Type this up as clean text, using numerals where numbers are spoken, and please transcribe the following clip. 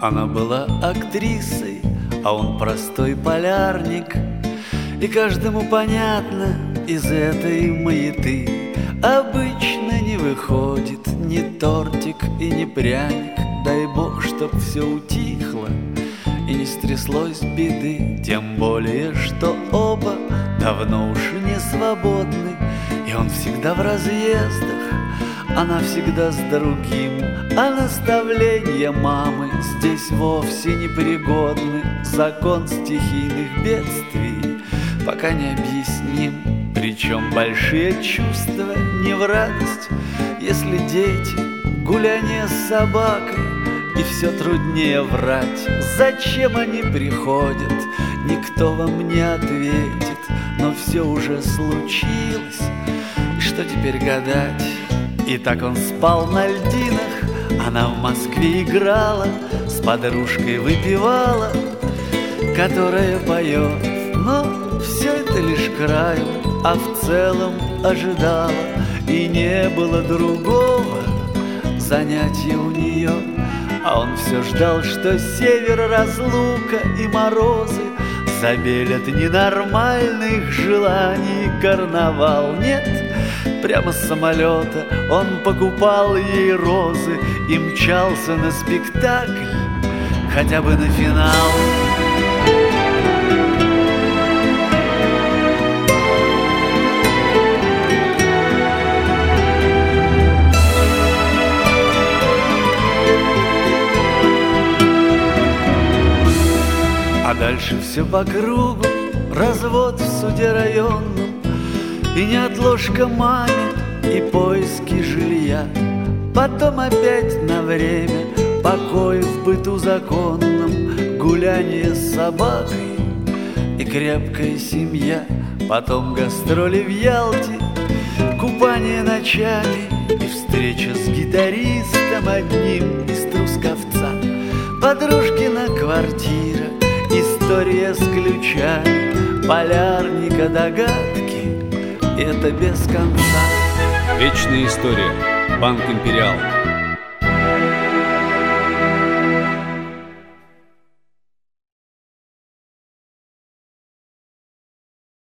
Она была актрисой, а он простой полярник. И каждому понятно из этой маяты обычно не выходит ни тортик и ни пряник. Дай бог, чтоб все утихло и не стряслось беды. Тем более, что оба давно уж не свободны, и он всегда в разъездах, она всегда с другим. А наставления мамы здесь вовсе непригодны. Закон стихийных бедствий пока не объясним. Причем большие чувства не в радость, если дети, гуляние с собакой, и все труднее врать. Зачем они приходят, никто вам не ответит. Но все уже случилось, и что теперь гадать? И так он спал на льдинах, она в Москве играла, с подружкой выпивала, которая поет. Но все это лишь краю, а в целом ожидала, и не было другого занятия у нее. А он все ждал, что север, разлука и морозы забелят ненормальных желаний карнавал. Нет, прямо с самолета он покупал ей розы и мчался на спектакль, хотя бы на финал. А дальше все по кругу, развод в суде районном, и неотложка маме, и поиски жилья. Потом опять на время покой в быту законном, гуляние с собакой и крепкая семья. Потом гастроли в Ялте, купание ночами и встреча с гитаристом одним из Трусковца. Подружкина квартира, история с ключами, полярника догадки — это без конца. Вечная история. Банк Империал.